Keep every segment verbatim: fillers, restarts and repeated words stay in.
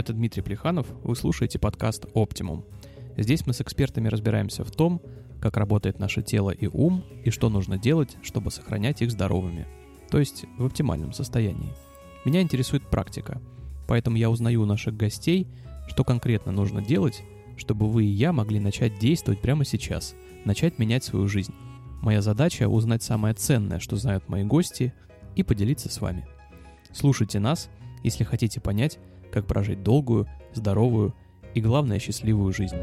Это Дмитрий Плеханов, вы слушаете подкаст «Оптимум». Здесь мы с экспертами разбираемся в том, как работает наше тело и ум, и что нужно делать, чтобы сохранять их здоровыми, то есть в оптимальном состоянии. Меня интересует практика, поэтому я узнаю у наших гостей, что конкретно нужно делать, чтобы вы и я могли начать действовать прямо сейчас, начать менять свою жизнь. Моя задача — узнать самое ценное, что знают мои гости, и поделиться с вами. Слушайте нас, если хотите понять, как прожить долгую, здоровую и, главное, счастливую жизнь.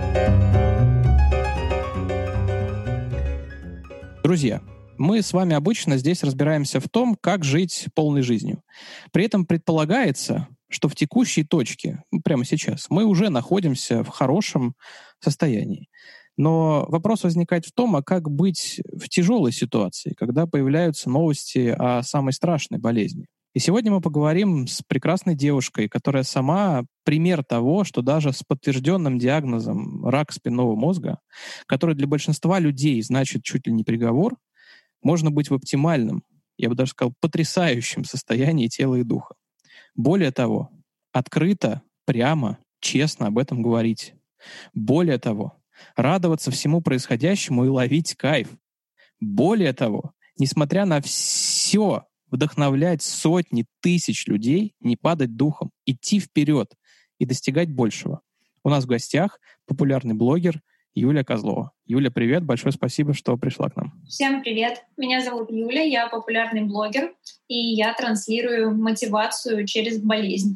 Друзья, мы с вами обычно здесь разбираемся в том, как жить полной жизнью. При этом предполагается, что в текущей точке, прямо сейчас, мы уже находимся в хорошем состоянии. Но вопрос возникает в том, а как быть в тяжелой ситуации, когда появляются новости о самой страшной болезни. И сегодня мы поговорим с прекрасной девушкой, которая сама пример того, что даже с подтвержденным диагнозом рак спинного мозга, который для большинства людей значит чуть ли не приговор, можно быть в оптимальном, я бы даже сказал, потрясающем состоянии тела и духа. Более того, открыто, прямо, честно об этом говорить. Более того, радоваться всему происходящему и ловить кайф. Более того, несмотря на все, вдохновлять сотни тысяч людей, не падать духом, идти вперед и достигать большего. У нас в гостях популярный блогер Юля Козлова. Юля, привет, большое спасибо, что пришла к нам. Всем привет, меня зовут Юля, я популярный блогер, и я транслирую мотивацию через болезнь.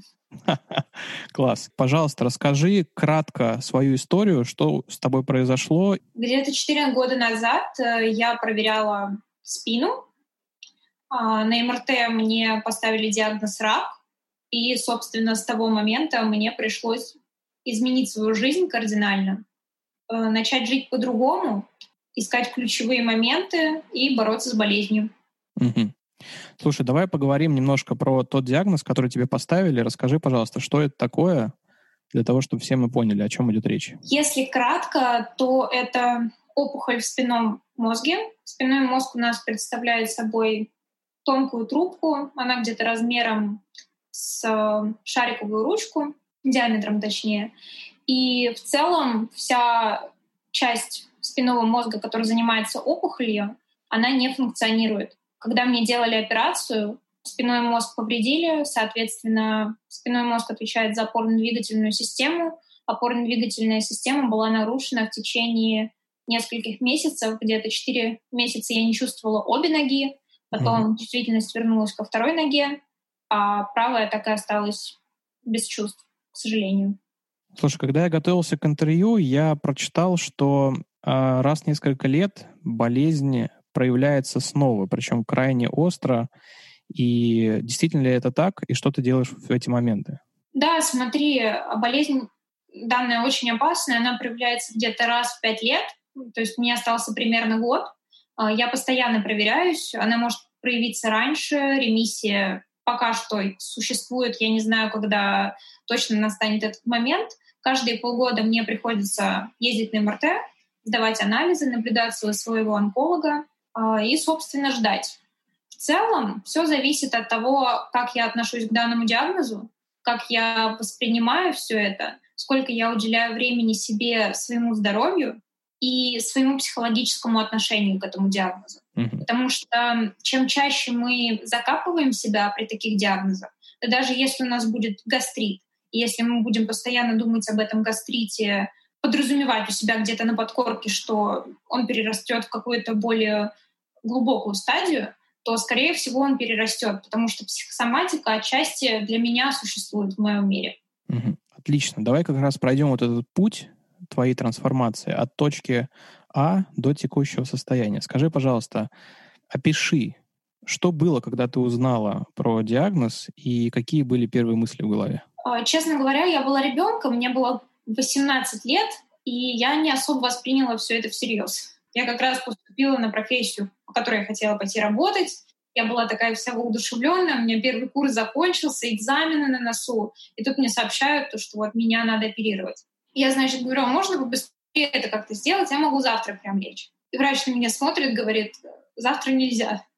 Класс. Пожалуйста, расскажи кратко свою историю, что с тобой произошло. Где-то четыре года назад я проверяла спину. На эм эр тэ мне поставили диагноз рак, и, собственно, с того момента мне пришлось изменить свою жизнь кардинально, начать жить по-другому, искать ключевые моменты и бороться с болезнью. Угу. Слушай, давай поговорим немножко про тот диагноз, который тебе поставили. Расскажи, пожалуйста, что это такое, для того, чтобы все мы поняли, о чем идет речь. Если кратко, то это опухоль в спинном мозге. Спинной мозг у нас представляет собой тонкую трубку, она где-то размером с шариковую ручку, диаметром точнее. И в целом вся часть спинного мозга, которая занимается опухолью, она не функционирует. Когда мне делали операцию, спинной мозг повредили, соответственно, спинной мозг отвечает за опорно-двигательную систему. Опорно-двигательная система была нарушена в течение нескольких месяцев, где-то четыре месяца я не чувствовала обе ноги, потом mm-hmm. чувствительность вернулась ко второй ноге, а правая так и осталась без чувств, к сожалению. Слушай, когда я готовился к интервью, я прочитал, что э, раз в несколько лет болезнь проявляется снова, причем крайне остро. И действительно ли это так? И что ты делаешь в эти моменты? Да, смотри, болезнь данная очень опасная, она проявляется где-то раз в пять лет, то есть мне остался примерно год. Я постоянно проверяюсь, она может проявиться раньше, ремиссия пока что существует, я не знаю, когда точно настанет этот момент. Каждые полгода мне приходится ездить на эм эр тэ, сдавать анализы, наблюдаться у своего онколога и, собственно, ждать. В целом все зависит от того, как я отношусь к данному диагнозу, как я воспринимаю все это, сколько я уделяю времени себе, своему здоровью и своему психологическому отношению к этому диагнозу. Mm-hmm. Потому что чем чаще мы закапываем себя при таких диагнозах, да даже если у нас будет гастрит, и если мы будем постоянно думать об этом гастрите, подразумевать у себя где-то на подкорке, что он перерастет в какую-то более глубокую стадию, то, скорее всего, он перерастет, потому что психосоматика отчасти для меня существует в моем мире. Mm-hmm. Отлично. Давай как раз пройдем вот этот путь твоей трансформации от точки А до текущего состояния. Скажи, пожалуйста, опиши, что было, когда ты узнала про диагноз, и какие были первые мысли в голове? Честно говоря, я была ребенком, мне было восемнадцать лет, и я не особо восприняла все это всерьез. Я как раз поступила на профессию, по которой я хотела пойти работать. Я была такая вся воодушевленная, у меня первый курс закончился, экзамены на носу, и тут мне сообщают, что вот меня надо оперировать. Я, значит, говорю, а можно побыстрее это как-то сделать? Я могу завтра прям лечь. И врач на меня смотрит, говорит, завтра нельзя.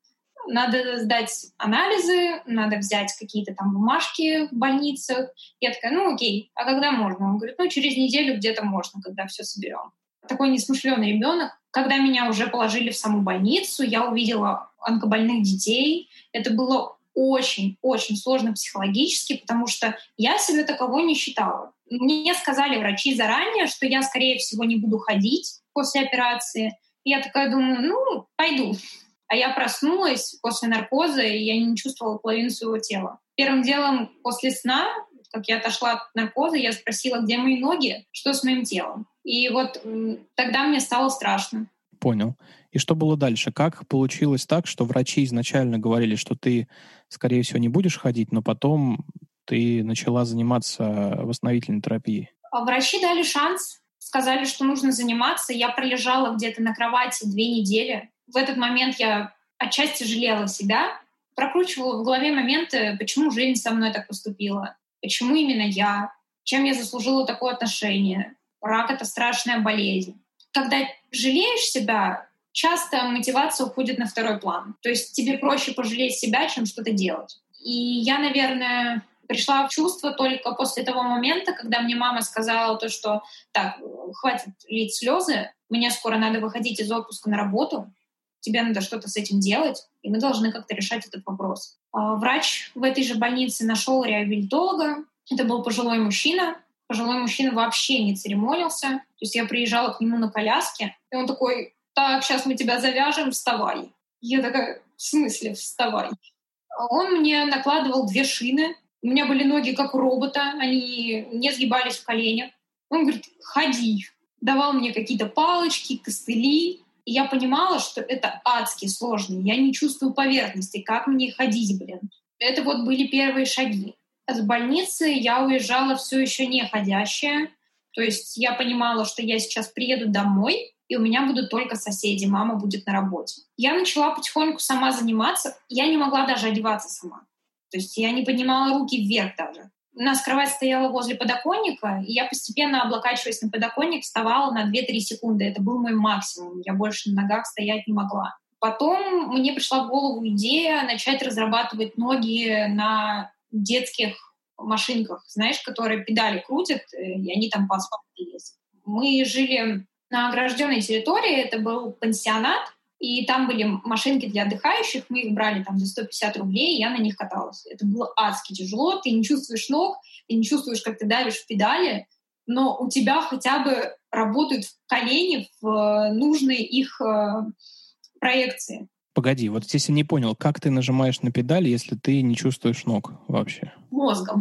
надо сдать анализы, надо взять какие-то там бумажки в больницах. Я такая, ну окей, а когда можно? Он говорит, ну через неделю где-то можно, когда все соберем. Такой несмышленый ребенок. Когда меня уже положили в саму больницу, я увидела онкобольных детей. Это было очень-очень сложно психологически, потому что я себя таковой не считала. Мне сказали врачи заранее, что я, скорее всего, не буду ходить после операции. И я такая думаю, ну, пойду. А я проснулась после наркоза, и я не чувствовала половину своего тела. Первым делом после сна, как я отошла от наркоза, я спросила, где мои ноги, что с моим телом. И вот тогда мне стало страшно. Понял. И что было дальше? Как получилось так, что врачи изначально говорили, что ты, скорее всего, не будешь ходить, но потом ты начала заниматься восстановительной терапией? А врачи дали шанс, сказали, что нужно заниматься. Я пролежала где-то на кровати две недели. В этот момент я отчасти жалела себя, прокручивала в голове моменты, почему жизнь со мной так поступила, почему именно я, чем я заслужила такое отношение. Рак — это страшная болезнь. Когда жалеешь себя, часто мотивация уходит на второй план. То есть тебе проще пожалеть себя, чем что-то делать. И я, наверное, пришла в чувство только после того момента, когда мне мама сказала то, что так, хватит лить слезы, мне скоро надо выходить из отпуска на работу, тебе надо что-то с этим делать, и мы должны как-то решать этот вопрос. Врач в этой же больнице нашел реабилитолога. Это был пожилой мужчина. Пожилой мужчина вообще не церемонился. То есть я приезжала к нему на коляске, и он такой, так, сейчас мы тебя завяжем, вставай. Я такая, в смысле вставай? Он мне накладывал две шины. У меня были ноги как у робота, они не сгибались в коленях. Он говорит, ходи. Давал мне какие-то палочки, костыли. И я понимала, что это адски сложно. Я не чувствую поверхности, как мне ходить, блин. Это вот были первые шаги. С больницы я уезжала все еще не ходящая. То есть я понимала, что я сейчас приеду домой, и у меня будут только соседи, мама будет на работе. Я начала потихоньку сама заниматься. Я не могла даже одеваться сама. То есть я не поднимала руки вверх даже. У нас кровать стояла возле подоконника, и я постепенно, облокачиваясь на подоконник, вставала на две-три секунды. Это был мой максимум. Я больше на ногах стоять не могла. Потом мне пришла в голову идея начать разрабатывать ноги на детских машинках, знаешь, которые педали крутят, и они там по асфальту ездят. Мы жили на огражденной территории, это был пансионат, и там были машинки для отдыхающих, мы их брали там за сто пятьдесят рублей, и я на них каталась. Это было адски тяжело, ты не чувствуешь ног, ты не чувствуешь, как ты давишь в педали, но у тебя хотя бы работают колени в нужные их проекции. Погоди, вот здесь я не понял, как ты нажимаешь на педали, если ты не чувствуешь ног вообще? Мозгом.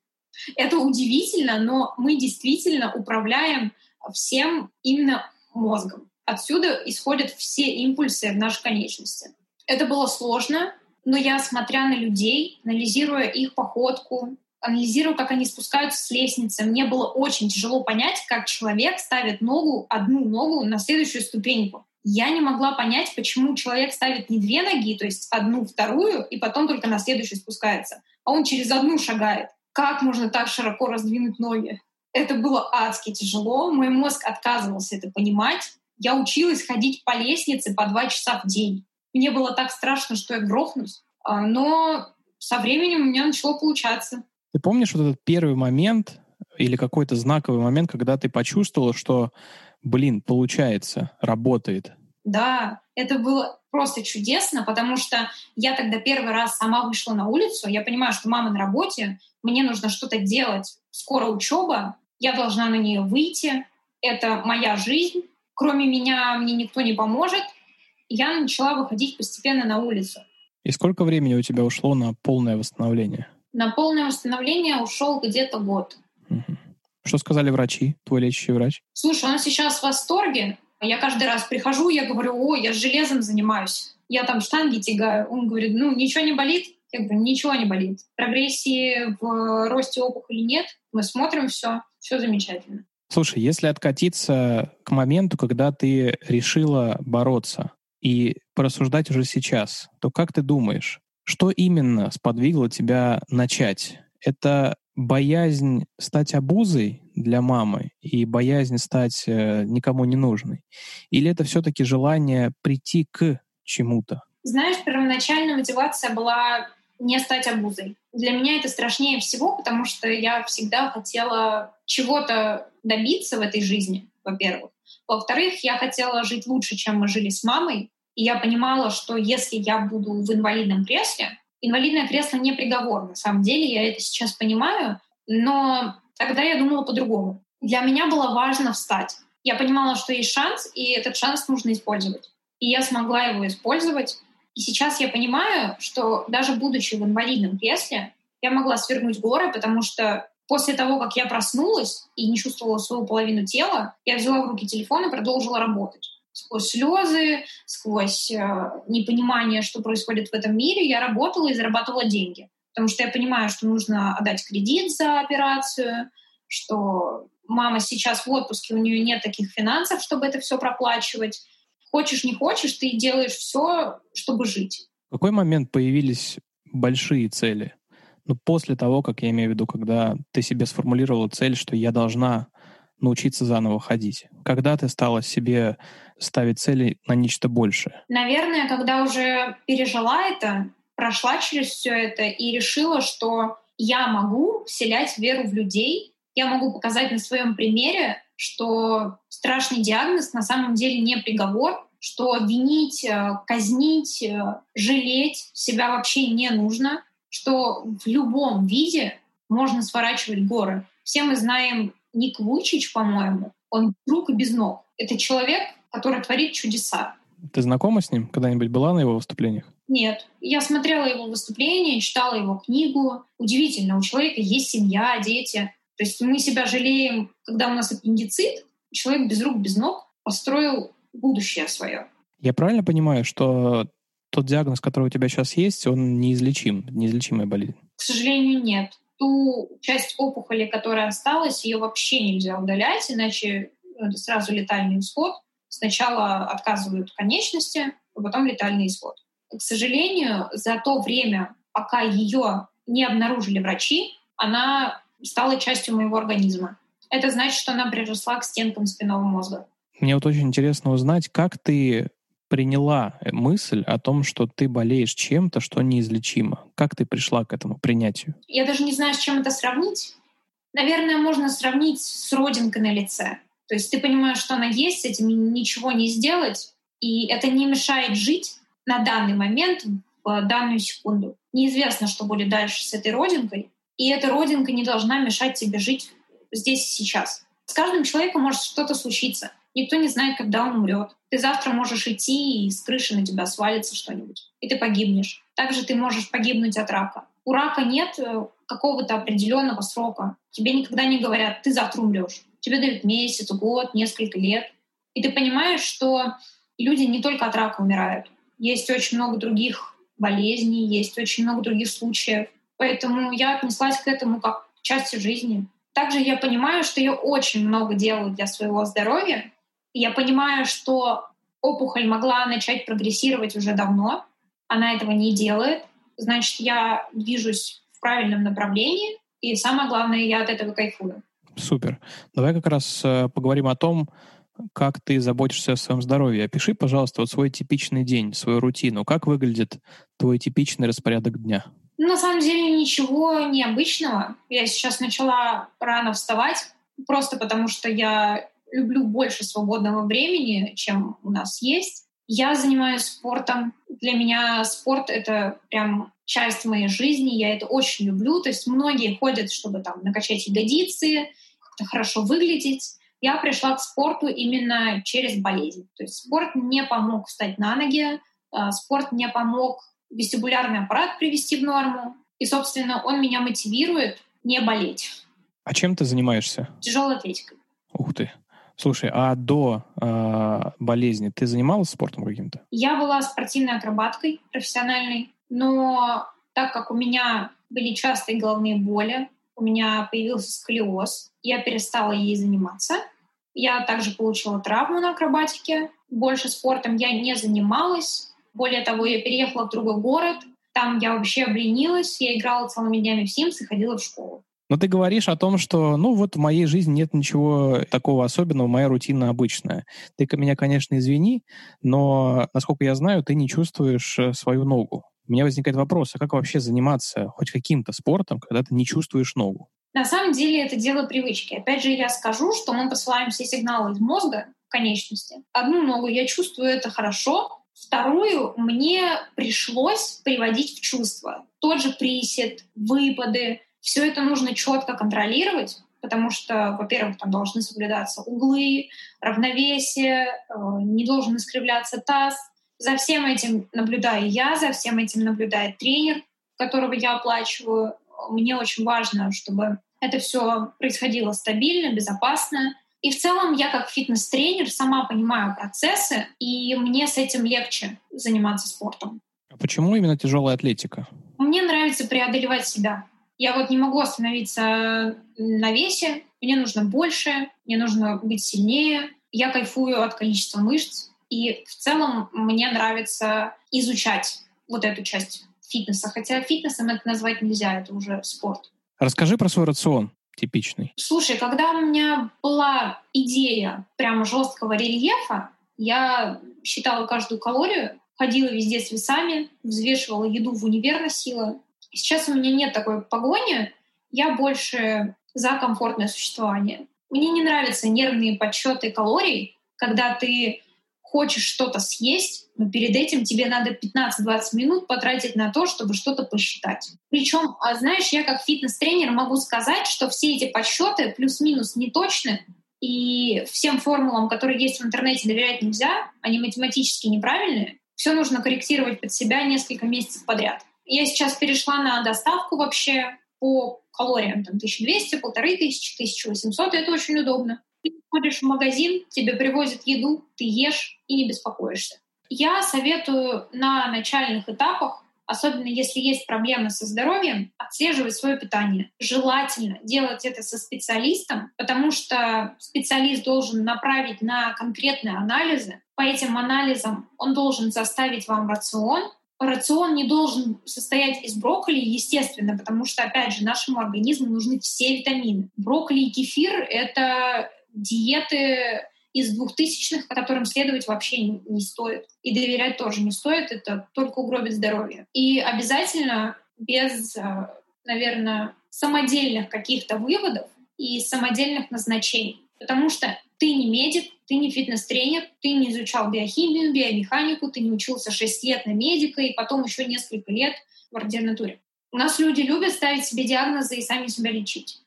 Это удивительно, но мы действительно управляем всем именно мозгом. Отсюда исходят все импульсы в наши конечности. Это было сложно, но я, смотря на людей, анализируя их походку, анализируя, как они спускаются с лестницы, мне было очень тяжело понять, как человек ставит ногу, одну ногу на следующую ступеньку. Я не могла понять, почему человек ставит не две ноги, то есть одну, вторую, и потом только на следующую спускается, а он через одну шагает. Как можно так широко раздвинуть ноги? Это было адски тяжело, мой мозг отказывался это понимать. Я училась ходить по лестнице по два часа в день. Мне было так страшно, что я грохнусь, но со временем у меня начало получаться. Ты помнишь вот этот первый момент или какой-то знаковый момент, когда ты почувствовала, что, блин, получается, работает? Да, это было просто чудесно, потому что я тогда первый раз сама вышла на улицу. Я понимаю, что мама на работе, мне нужно что-то делать. Скоро учеба, я должна на нее выйти. Это моя жизнь. Кроме меня мне никто не поможет. Я начала выходить постепенно на улицу. И сколько времени у тебя ушло на полное восстановление? На полное восстановление ушел где-то год. Угу. Что сказали врачи, твой лечащий врач? Слушай, он сейчас в восторге. Я каждый раз прихожу, я говорю, ой, я с железом занимаюсь. Я там штанги тягаю. Он говорит, ну, ничего не болит? Я говорю, ничего не болит. Прогрессии в росте опухоли нет. Мы смотрим все, все замечательно. Слушай, если откатиться к моменту, когда ты решила бороться и порассуждать уже сейчас, то как ты думаешь, что именно сподвигло тебя начать? Это боязнь стать обузой для мамы и боязнь стать э, никому не нужной? Или это все-таки желание прийти к чему-то? Знаешь, первоначальная мотивация была не стать обузой. Для меня это страшнее всего, потому что я всегда хотела чего-то добиться в этой жизни, во-первых. Во-вторых, я хотела жить лучше, чем мы жили с мамой. И я понимала, что если я буду в инвалидном кресле, инвалидное кресло не приговор, на самом деле, я это сейчас понимаю, но тогда я думала по-другому. Для меня было важно встать. Я понимала, что есть шанс, и этот шанс нужно использовать. И я смогла его использовать. И сейчас я понимаю, что даже будучи в инвалидном кресле, я могла свергнуть горы, потому что после того, как я проснулась и не чувствовала свою половину тела, я взяла в руки телефон и продолжила работать. Сквозь слезы, сквозь э, непонимание, что происходит в этом мире, я работала и зарабатывала деньги. Потому что я понимаю, что нужно отдать кредит за операцию, что мама сейчас в отпуске, у нее нет таких финансов, чтобы это все проплачивать. Хочешь, не хочешь, ты делаешь все, чтобы жить. В какой момент появились большие цели? Ну, после того, как я имею в виду, когда ты себе сформулировала цель, что я должна научиться заново ходить. Когда ты стала себе ставить цели на нечто большее? Наверное, когда уже пережила это, прошла через все это и решила, что я могу вселять веру в людей, я могу показать на своем примере, что страшный диагноз на самом деле не приговор, что винить, казнить, жалеть себя вообще не нужно, что в любом виде можно сворачивать горы. Все мы знаем Ник Вуйчич, по-моему, он друг и без ног. Это человек, который творит чудеса. Ты знакома с ним? Когда-нибудь была на его выступлениях? Нет. Я смотрела его выступления, читала его книгу. Удивительно, у человека есть семья, дети. То есть мы себя жалеем, когда у нас аппендицит. Человек без рук, без ног построил будущее свое. Я правильно понимаю, что тот диагноз, который у тебя сейчас есть, он неизлечим, неизлечимая болезнь? К сожалению, нет. Ту часть опухоли, которая осталась, ее вообще нельзя удалять, иначе это сразу летальный исход. Сначала отказывают конечности, а потом летальный исход. К сожалению, за то время, пока ее не обнаружили врачи, она стала частью моего организма. Это значит, что она приросла к стенкам спинного мозга. Мне вот очень интересно узнать, как ты приняла мысль о том, что ты болеешь чем-то, что неизлечимо. Как ты пришла к этому принятию? Я даже не знаю, с чем это сравнить. Наверное, можно сравнить с родинкой на лице. То есть ты понимаешь, что она есть, с этим ничего не сделать, и это не мешает жить на данный момент, в данную секунду. Неизвестно, что будет дальше с этой родинкой, и эта родинка не должна мешать тебе жить здесь и сейчас. С каждым человеком может что-то случиться. Никто не знает, когда он умрет. Ты завтра можешь идти, и с крыши на тебя свалится что-нибудь, и ты погибнешь. Также ты можешь погибнуть от рака. У рака нет какого-то определенного срока. Тебе никогда не говорят, ты завтра умрешь. Тебе дают месяц, год, несколько лет. И ты понимаешь, что люди не только от рака умирают. Есть очень много других болезней, есть очень много других случаев. Поэтому я отнеслась к этому как к части жизни. Также я понимаю, что я очень много делаю для своего здоровья. И я понимаю, что опухоль могла начать прогрессировать уже давно. Она этого не делает. Значит, я движусь в правильном направлении. И самое главное, я от этого кайфую. Супер. Давай как раз э, поговорим о том, как ты заботишься о своем здоровье. Опиши, пожалуйста, вот свой типичный день, свою рутину. Как выглядит твой типичный распорядок дня? Ну, на самом деле ничего необычного. Я сейчас начала рано вставать, просто потому что я люблю больше свободного времени, чем у нас есть. Я занимаюсь спортом. Для меня спорт — это прям часть моей жизни. Я это очень люблю. То есть многие ходят, чтобы там накачать ягодицы, как-то хорошо выглядеть. Я пришла к спорту именно через болезнь. То есть спорт мне помог встать на ноги, спорт мне помог вестибулярный аппарат привести в норму. И, собственно, он меня мотивирует не болеть. А чем ты занимаешься? Тяжелой атлетикой. Ух ты. Слушай, а до э, болезни ты занималась спортом каким-то? Я была спортивной акробаткой профессиональной, но так как у меня были частые головные боли, у меня появился сколиоз, я перестала ей заниматься. Я также получила травму на акробатике. Больше спортом я не занималась. Более того, я переехала в другой город. Там я вообще обленилась. Я играла целыми днями в Sims и ходила в школу. Но ты говоришь о том, что, ну вот в моей жизни нет ничего такого особенного, моя рутина обычная. Ты меня, конечно, извини, но, насколько я знаю, ты не чувствуешь э, свою ногу. У меня возникает вопрос, а как вообще заниматься хоть каким-то спортом, когда ты не чувствуешь ногу? На самом деле это дело привычки. Опять же, я скажу, что мы посылаем все сигналы из мозга в конечности. Одну ногу я чувствую, это хорошо. Вторую мне пришлось приводить в чувство. Тот же присед, выпады. Все это нужно четко контролировать, потому что, во-первых, там должны соблюдаться углы, равновесие, э, не должен искривляться таз. За всем этим наблюдаю я, за всем этим наблюдает тренер, которого я оплачиваю. Мне очень важно, чтобы это все происходило стабильно, безопасно. И в целом я как фитнес-тренер сама понимаю процессы, и мне с этим легче заниматься спортом. А почему именно тяжелая атлетика? Мне нравится преодолевать себя. Я вот не могу остановиться на весе, мне нужно больше, мне нужно быть сильнее. Я кайфую от количества мышц, и в целом мне нравится изучать вот эту часть фитнеса. Хотя фитнесом это назвать нельзя, это уже спорт. Расскажи про свой рацион типичный. Слушай, когда у меня была идея прямо жесткого рельефа, я считала каждую калорию, ходила везде с весами, взвешивала еду, в универ носила. Сейчас у меня нет такой погони, я больше за комфортное существование. Мне не нравятся нервные подсчеты калорий, когда ты хочешь что-то съесть, но перед этим тебе надо пятнадцать-двадцать минут потратить на то, чтобы что-то посчитать. Причем, знаешь, я как фитнес-тренер могу сказать, что все эти подсчеты плюс-минус не точны, и всем формулам, которые есть в интернете, доверять нельзя, они математически неправильные. Все нужно корректировать под себя несколько месяцев подряд. Я сейчас перешла на доставку вообще по калориям, там тысяча двести, тысяча, тысяча восемьсот, и это очень удобно. Ты ходишь в магазин, тебе привозят еду, ты ешь и не беспокоишься. Я советую на начальных этапах, особенно если есть проблемы со здоровьем, отслеживать свое питание. Желательно делать это со специалистом, потому что специалист должен направить на конкретные анализы. По этим анализам он должен составить вам рацион. Рацион не должен состоять из брокколи, естественно, потому что, опять же, нашему организму нужны все витамины. Брокколи и кефир — это диеты из двухтысячных, которым следовать вообще не, не стоит. И доверять тоже не стоит, это только угробит здоровье. И обязательно без, наверное, самодельных каких-то выводов и самодельных назначений. Потому что ты не медик, ты не фитнес-тренер, ты не изучал биохимию, биомеханику, ты не учился шесть лет на медика и потом еще несколько лет в ординатуре. У нас люди любят ставить себе диагнозы и сами себя лечить.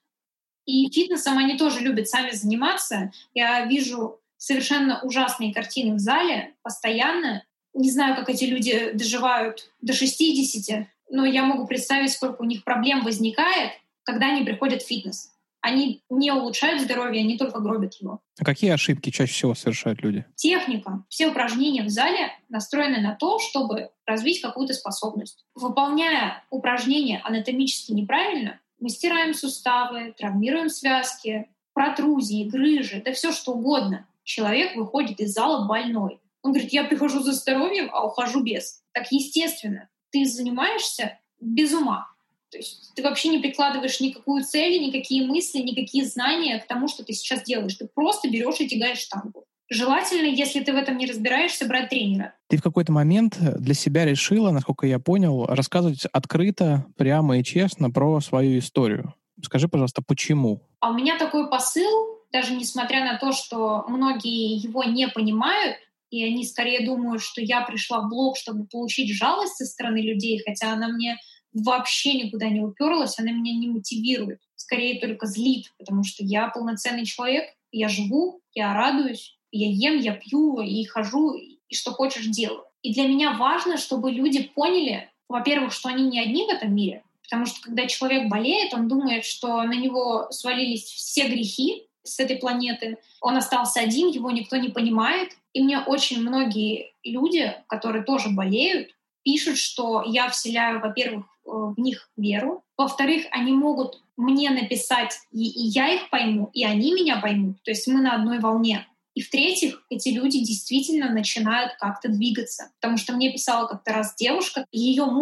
И фитнесом они тоже любят сами заниматься. Я вижу совершенно ужасные картины в зале постоянно. Не знаю, как эти люди доживают до шестидесяти, но я могу представить, сколько у них проблем возникает, когда они приходят в фитнес. Они не улучшают здоровье, они только гробят его. А какие ошибки чаще всего совершают люди? Техника. Все упражнения в зале настроены на то, чтобы развить какую-то способность. Выполняя упражнения анатомически неправильно, мы стираем суставы, травмируем связки, протрузии, грыжи, да все что угодно. Человек выходит из зала больной. Он говорит, я прихожу за здоровьем, а ухожу без. Так естественно. Ты занимаешься без ума. То есть ты вообще не прикладываешь никакую цель, никакие мысли, никакие знания к тому, что ты сейчас делаешь. Ты просто берешь и тягаешь штангу. Желательно, если ты в этом не разбираешься, брать тренера. Ты в какой-то момент для себя решила, насколько я понял, рассказывать открыто, прямо и честно про свою историю. Скажи, пожалуйста, почему? А у меня такой посыл, даже несмотря на то, что многие его не понимают, и они скорее думают, что я пришла в блог, чтобы получить жалость со стороны людей, хотя она мне вообще никуда не уперлась, она меня не мотивирует, скорее только злит, потому что я полноценный человек, я живу, я радуюсь, я ем, я пью и хожу, и что хочешь делаю. И для меня важно, чтобы люди поняли, во-первых, что они не одни в этом мире, потому что когда человек болеет, он думает, что на него свалились все грехи с этой планеты, он остался один, его никто не понимает. И мне очень многие люди, которые тоже болеют, пишут, что я вселяю, во-первых, в них веру, во-вторых, они могут мне написать, и, и я их пойму, и они меня поймут, то есть мы на одной волне. И в-третьих, эти люди действительно начинают как-то двигаться, потому что мне писала как-то раз девушка, ее муж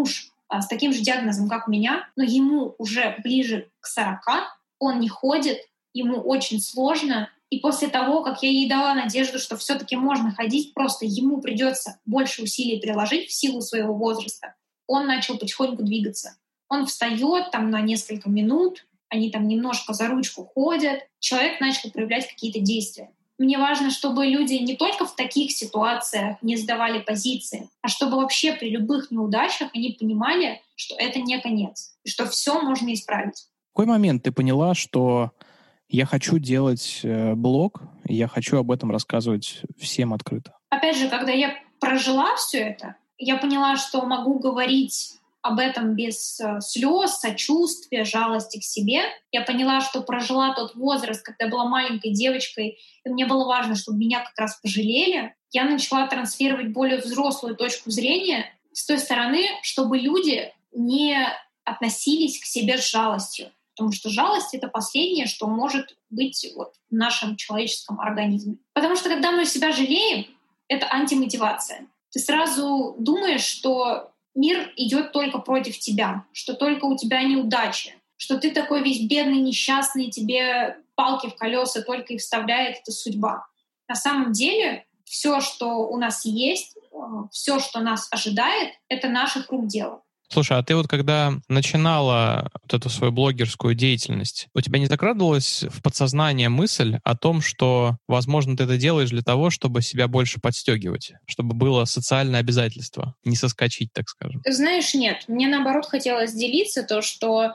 а, с таким же диагнозом, как у меня, но ему уже ближе к сорока, он не ходит, ему очень сложно. И после того, как я ей дала надежду, что все-таки можно ходить, просто ему придется больше усилий приложить в силу своего возраста, он начал потихоньку двигаться. Он встает там на несколько минут, они там немножко за ручку ходят, человек начал проявлять какие-то действия. Мне важно, чтобы люди не только в таких ситуациях не сдавали позиции, а чтобы вообще при любых неудачах они понимали, что это не конец, и что все можно исправить. В какой момент ты поняла, что я хочу делать э, блог, и я хочу об этом рассказывать всем открыто? Опять же, когда я прожила все это, я поняла, что могу говорить об этом без э, слез, сочувствия, жалости к себе. Я поняла, что прожила тот возраст, когда я была маленькой девочкой, и мне было важно, чтобы меня как раз пожалели. Я начала транслировать более взрослую точку зрения с той стороны, чтобы люди не относились к себе с жалостью. Потому что жалость — это последнее, что может быть вот в нашем человеческом организме. Потому что когда мы себя жалеем, это антимотивация. Ты сразу думаешь, что мир идет только против тебя, что только у тебя неудачи, что ты такой весь бедный, несчастный, тебе палки в колеса только и вставляет эта судьба. На самом деле все, что у нас есть, все, что нас ожидает, это наших рук дело. Слушай, а ты вот когда начинала вот эту свою блогерскую деятельность, у тебя не закрадывалась в подсознание мысль о том, что, возможно, ты это делаешь для того, чтобы себя больше подстегивать, чтобы было социальное обязательство, не соскочить, так скажем? Знаешь, нет. Мне, наоборот, хотелось делиться то, что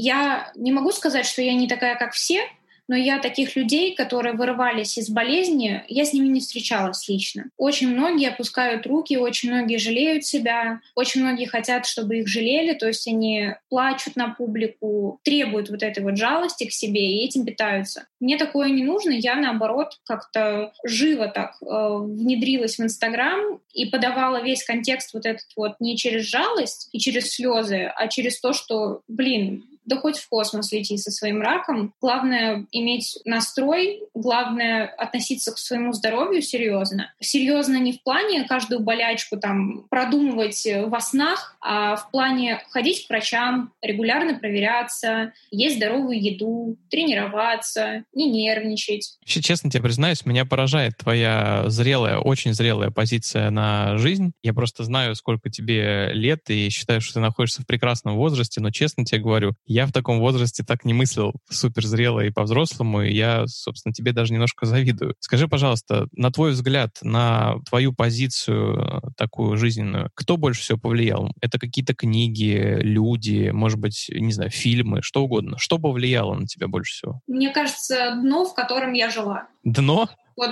я не могу сказать, что я не такая, как все, но я таких людей, которые вырывались из болезни, я с ними не встречалась лично. Очень многие опускают руки, очень многие жалеют себя, очень многие хотят, чтобы их жалели, то есть они плачут на публику, требуют вот этой вот жалости к себе и этим питаются. Мне такое не нужно, я, наоборот, как-то живо так э, внедрилась в Инстаграм и подавала весь контекст вот этот вот не через жалость и через слезы, а через то, что, блин, да хоть в космос лети со своим раком. Главное — иметь настрой, главное — относиться к своему здоровью серьезно. Серьезно не в плане каждую болячку там продумывать во снах, а в плане ходить к врачам, регулярно проверяться, есть здоровую еду, тренироваться, не нервничать. Вообще, честно тебе признаюсь, меня поражает твоя зрелая, очень зрелая позиция на жизнь. Я просто знаю, сколько тебе лет, и считаю, что ты находишься в прекрасном возрасте, но честно тебе говорю, я в таком возрасте так не мыслил суперзрело и по-взрослому, и я, собственно, тебе даже немножко завидую. Скажи, пожалуйста, на твой взгляд, на твою позицию такую жизненную, кто больше всего повлиял? Это какие-то книги, люди, может быть, не знаю, фильмы, что угодно. Что повлияло на тебя больше всего? Мне кажется, дно, в котором я жила. Дно? Вот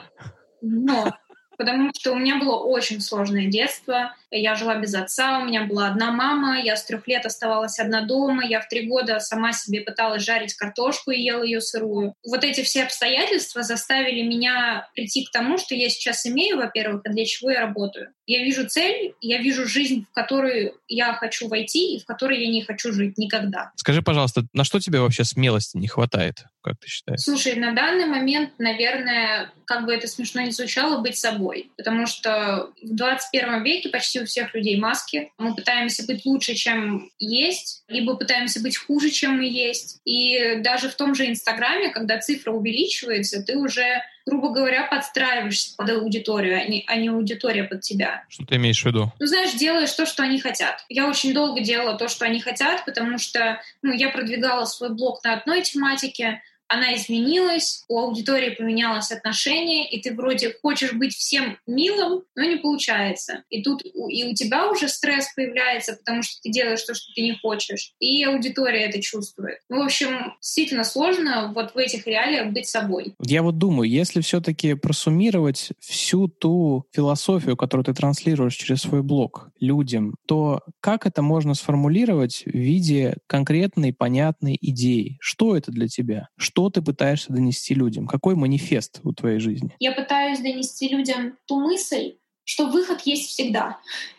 дно. Потому что у меня было очень сложное детство. Я жила без отца, у меня была одна мама, я с трех лет оставалась одна дома, я в три года сама себе пыталась жарить картошку и ела ее сырую. Вот эти все обстоятельства заставили меня прийти к тому, что я сейчас имею, во-первых, и для чего я работаю. Я вижу цель, я вижу жизнь, в которую я хочу войти и в которой я не хочу жить никогда. Скажи, пожалуйста, на что тебе вообще смелости не хватает, как ты считаешь? Слушай, на данный момент, наверное, как бы это смешно ни звучало, быть собой. Потому что в двадцать первом веке почти у всех людей маски. Мы пытаемся быть лучше, чем есть, либо пытаемся быть хуже, чем мы есть. И даже в том же Инстаграме, когда цифра увеличивается, ты уже, грубо говоря, подстраиваешься под аудиторию, а не, а не аудитория под тебя. Что ты имеешь в виду? Ну, знаешь, делаешь то, что они хотят. Я очень долго делала то, что они хотят, потому что ну, я продвигала свой блог на одной тематике, она изменилась, у аудитории поменялось отношение, и ты вроде хочешь быть всем милым, но не получается. И тут и у тебя уже стресс появляется, потому что ты делаешь то, что ты не хочешь, и аудитория это чувствует. Ну, в общем, действительно сложно вот в этих реалиях быть собой. Я вот думаю, если все-таки просуммировать всю ту философию, которую ты транслируешь через свой блог людям, то как это можно сформулировать в виде конкретной, понятной идеи? Что это для тебя? Что ты пытаешься донести людям? Какой манифест у твоей жизни? Я пытаюсь донести людям ту мысль, что выход есть всегда.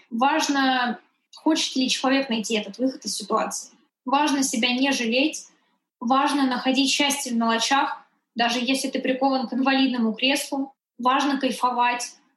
Важно, хочет ли человек найти этот выход из ситуации. Важно себя не жалеть. Важно находить счастье в мелочах, даже если ты прикован к инвалидному креслу. Важно кайфовать.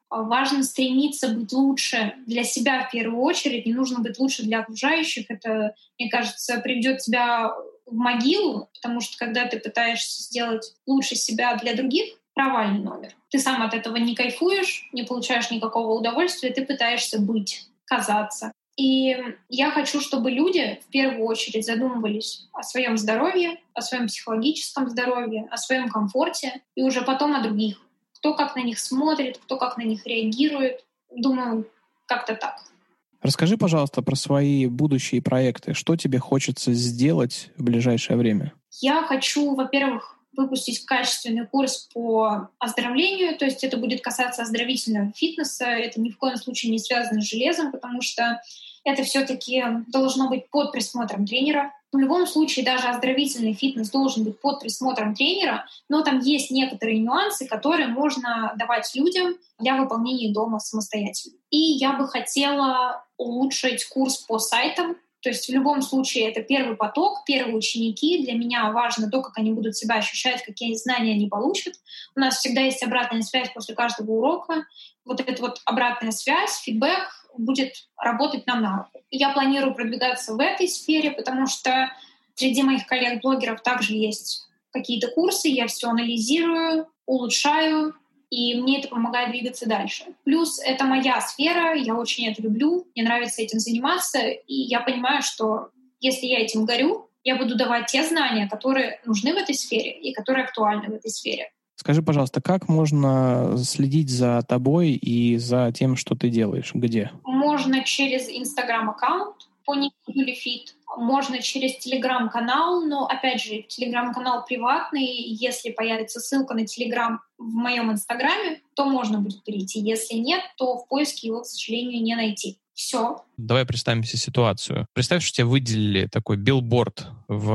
Важно стремиться быть лучше для себя в первую очередь. Не нужно быть лучше для окружающих. Это, мне кажется, приведет тебя в могилу, потому что когда ты пытаешься сделать лучше себя для других, провальный номер. Ты сам от этого не кайфуешь, не получаешь никакого удовольствия, ты пытаешься быть, казаться. И я хочу, чтобы люди в первую очередь задумывались о своем здоровье, о своем психологическом здоровье, о своем комфорте, и уже потом о других. Кто как на них смотрит, кто как на них реагирует. Думаю, как-то так. Расскажи, пожалуйста, про свои будущие проекты. Что тебе хочется сделать в ближайшее время? Я хочу, во-первых, выпустить качественный курс по оздоровлению, то есть это будет касаться оздоровительного фитнеса, это ни в коем случае не связано с железом, потому что это все-таки должно быть под присмотром тренера. В любом случае даже оздоровительный фитнес должен быть под присмотром тренера, но там есть некоторые нюансы, которые можно давать людям для выполнения дома самостоятельно. И я бы хотела улучшить курс по сайтам. То есть в любом случае это первый поток, первые ученики. Для меня важно то, как они будут себя ощущать, какие знания они получат. У нас всегда есть обратная связь после каждого урока. Вот эта вот обратная связь, фидбэк будет работать нам на руку. Я планирую продвигаться в этой сфере, потому что среди моих коллег-блогеров также есть какие-то курсы, я все анализирую, улучшаю, и мне это помогает двигаться дальше. Плюс это моя сфера, я очень это люблю, мне нравится этим заниматься, и я понимаю, что если я этим горю, я буду давать те знания, которые нужны в этой сфере и которые актуальны в этой сфере. Скажи, пожалуйста, как можно следить за тобой и за тем, что ты делаешь? Где? Можно через Инстаграм-аккаунт по нику Юлифит, можно через Телеграм-канал, но, опять же, Телеграм-канал приватный. Если появится ссылка на Телеграм в моем Инстаграме, то можно будет перейти. Если нет, то в поиске его, к сожалению, не найти. Все. Давай представим себе ситуацию. Представь, что тебе выделили такой билборд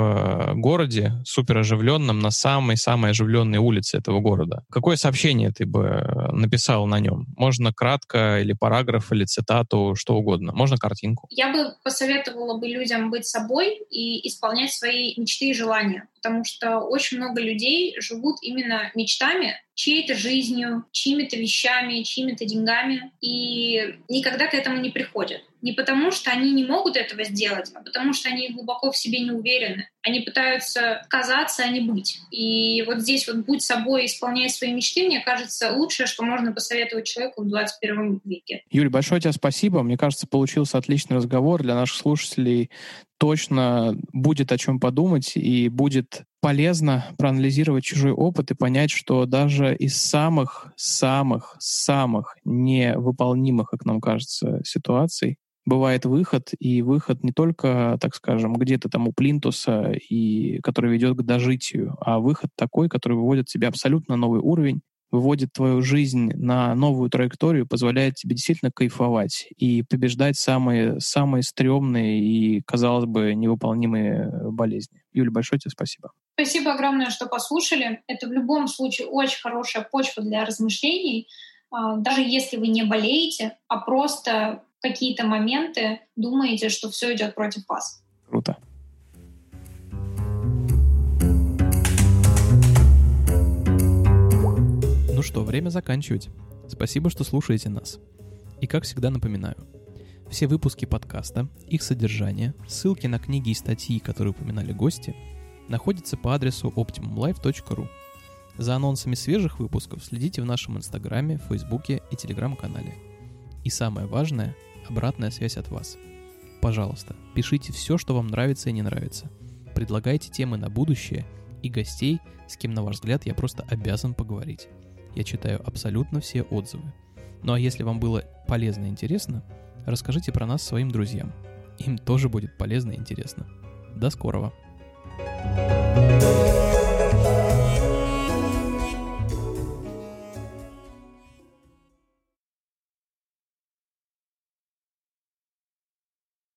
в городе, супер оживленном, на самой-самой оживленной улице этого города. Какое сообщение ты бы написал на нем? Можно кратко, или параграф, или цитату, что угодно. Можно картинку. Я бы посоветовала бы людям быть собой и исполнять свои мечты и желания, потому что очень много людей живут именно мечтами, чьей-то жизнью, чьими-то вещами, чьими-то деньгами, и никогда к этому не приходят. Не потому, что они не могут этого сделать, а потому, что они глубоко в себе не уверены. Они пытаются казаться, а не быть. И вот здесь вот «будь собой, исполняй свои мечты», мне кажется, лучшее, что можно посоветовать человеку в двадцать первом веке. Юль, большое тебе спасибо. Мне кажется, получился отличный разговор. Для наших слушателей точно будет о чем подумать и будет полезно проанализировать чужой опыт и понять, что даже из самых-самых-самых невыполнимых, как нам кажется, ситуаций бывает выход, и выход не только, так скажем, где-то там у плинтуса, и который ведет к дожитию, а выход такой, который выводит тебя абсолютно на новый уровень, выводит твою жизнь на новую траекторию, позволяет тебе действительно кайфовать и побеждать самые, самые стрёмные и, казалось бы, невыполнимые болезни. Юля, большое тебе спасибо. Спасибо огромное, что послушали. Это в любом случае очень хорошая почва для размышлений. Даже если вы не болеете, а просто в какие-то моменты думаете, что все идет против вас. Круто. Ну что, время заканчивать. Спасибо, что слушаете нас. И как всегда напоминаю, все выпуски подкаста, их содержание, ссылки на книги и статьи, которые упоминали гости, находятся по адресу оптимум лайф точка ру. За анонсами свежих выпусков следите в нашем Инстаграме, Фейсбуке и Телеграм-канале. И самое важное — обратная связь от вас. Пожалуйста, пишите все, что вам нравится и не нравится. Предлагайте темы на будущее и гостей, с кем, на ваш взгляд, я просто обязан поговорить. Я читаю абсолютно все отзывы. Ну а если вам было полезно и интересно, расскажите про нас своим друзьям. Им тоже будет полезно и интересно. До скорого! thank you